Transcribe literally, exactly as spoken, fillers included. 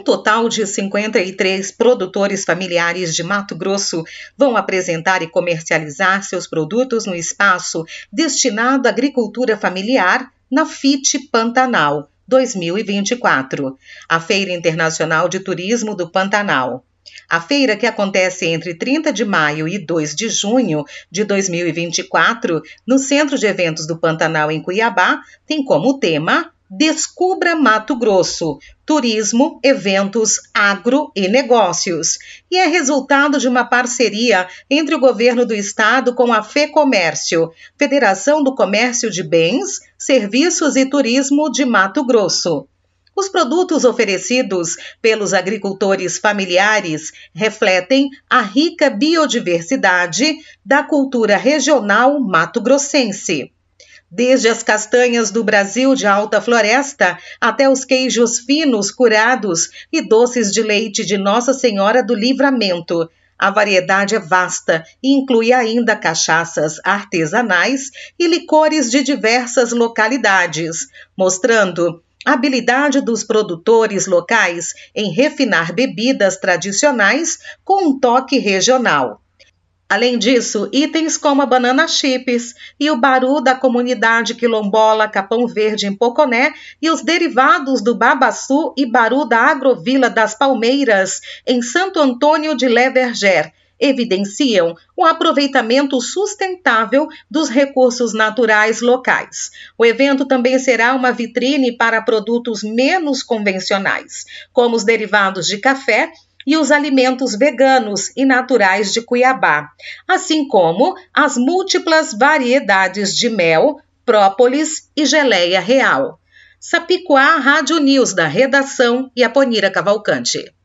Um total de cinquenta e três produtores familiares de Mato Grosso vão apresentar e comercializar seus produtos no espaço destinado à agricultura familiar na FIT Pantanal dois mil e vinte e quatro, a Feira Internacional de Turismo do Pantanal. A feira, que acontece entre trinta de maio e dois de junho de dois mil e vinte e quatro, no Centro de Eventos do Pantanal, em Cuiabá, tem como tema Descubra Mato Grosso, Turismo, Eventos, Agro e Negócios, e é resultado de uma parceria entre o governo do estado com a FEComércio, Federação do Comércio de Bens, Serviços e Turismo de Mato Grosso. Os produtos oferecidos pelos agricultores familiares refletem a rica biodiversidade da cultura regional mato-grossense. Desde as castanhas do Brasil de alta floresta até os queijos finos curados e doces de leite de Nossa Senhora do Livramento, a variedade é vasta e inclui ainda cachaças artesanais e licores de diversas localidades, mostrando a habilidade dos produtores locais em refinar bebidas tradicionais com um toque regional. Além disso, itens como a banana chips e o baru da comunidade quilombola Capão Verde em Poconé e os derivados do babaçu e baru da Agrovila das Palmeiras em Santo Antônio de Leverger evidenciam o aproveitamento sustentável dos recursos naturais locais. O evento também será uma vitrine para produtos menos convencionais, como os derivados de café e os alimentos veganos e naturais de Cuiabá, assim como as múltiplas variedades de mel, própolis e geleia real. Sapicoá, Rádio News da redação e Aponira Cavalcante.